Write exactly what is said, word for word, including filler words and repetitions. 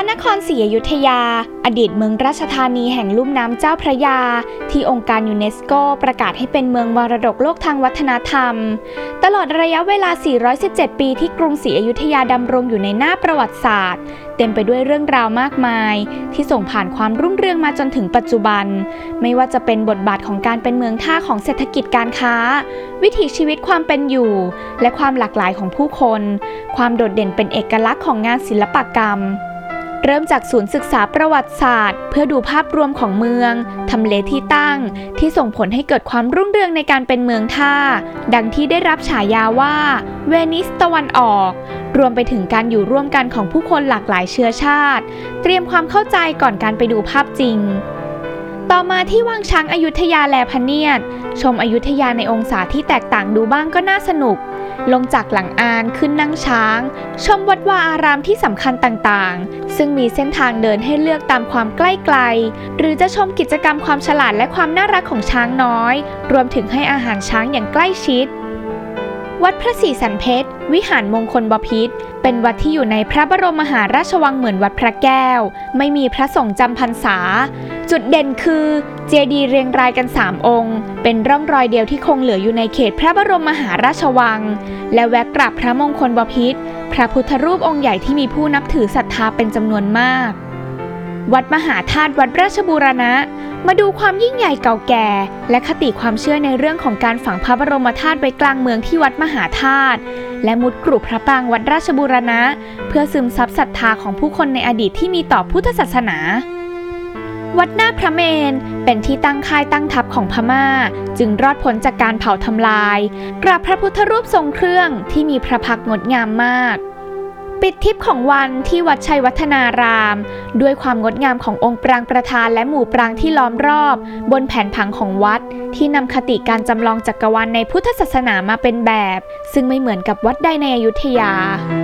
ระนครศรีอยุธยาอดีตเมืองราชธานีแห่งลุ่มน้ำเจ้าพระยาที่องค์การยูเนสโกประกาศให้เป็นเมืองมรดกโลกทางวัฒนธรรมตลอดระยะเวลาสี่ร้อยสิบเจ็ดปีที่กรุงศรีอยุธยาดำรงอยู่ในหน้าประวัติศาสตร์เต็มไปด้วยเรื่องราวมากมายที่ส่งผ่านความรุ่งเรืองมาจนถึงปัจจุบันไม่ว่าจะเป็นบทบาทของการเป็นเมืองท่าของเศรษฐกิจการค้าวิถีชีวิตความเป็นอยู่และความหลากหลายของผู้คนความโดดเด่นเป็นเอกลักษณ์ของงานศิลปกรรมเริ่มจากศูนย์ศึกษาประวัติศาสตร์เพื่อดูภาพรวมของเมืองทำเลที่ตั้งที่ส่งผลให้เกิดความรุ่งเรืองในการเป็นเมืองท่าดังที่ได้รับฉายาว่าเวนิสตะวันออกรวมไปถึงการอยู่ร่วมกันของผู้คนหลากหลายเชื้อชาติเตรียมความเข้าใจก่อนการไปดูภาพจริงต่อมาที่วังช้างอยุธยาแลพเนียดชมอยุธยาในองศาที่แตกต่างดูบ้างก็น่าสนุกลงจากหลังอานขึ้นนั่งช้างชมวัดวาอารามที่สำคัญต่างๆซึ่งมีเส้นทางเดินให้เลือกตามความใกล้ไกลหรือจะชมกิจกรรมความฉลาดและความน่ารักของช้างน้อยรวมถึงให้อาหารช้างอย่างใกล้ชิดวัดพระศรีสันเพชรวิหารมงคลบพิตรเป็นวัดที่อยู่ในพระบรมมหาราชวังเหมือนวัดพระแก้วไม่มีพระสงฆ์จำพรรษาจุดเด่นคือเจดีย์เรียงรายกันสามองค์เป็นร่องรอยเดียวที่คงเหลืออยู่ในเขตพระบรมมหาราชวังและแวะกราบพระมงคลบพิตรพระพุทธรูปองค์ใหญ่ที่มีผู้นับถือศรัทธาเป็นจำนวนมากวัดมหาธาตุวัดราชบูรณะมาดูความยิ่งใหญ่เก่าแก่และคติความเชื่อในเรื่องของการฝังพระบรมธาตุไว้กลางเมืองที่วัดมหาธาตุและมุดกรุพระปรางวัดราชบูรณะเพื่อซึมซับศรัทธาของผู้คนในอดีตที่มีต่อพุทธศาสนาวัดหน้าพระเมรุเป็นที่ตั้งค่ายตั้งทัพของพม่าจึงรอดพ้นจากการเผาทำลายกราบพระพุทธรูปทรงเครื่องที่มีพระพักตร์งดงามมากปิดทิพย์ของวันที่วัดชัยวัฒนารามด้วยความงดงามขององค์ปรางประธานและหมู่ปรางที่ล้อมรอบบนแผนผังของวัดที่นำคติการจำลองจักรวาลในพุทธศาสนามาเป็นแบบซึ่งไม่เหมือนกับวัดใดในอยุธยา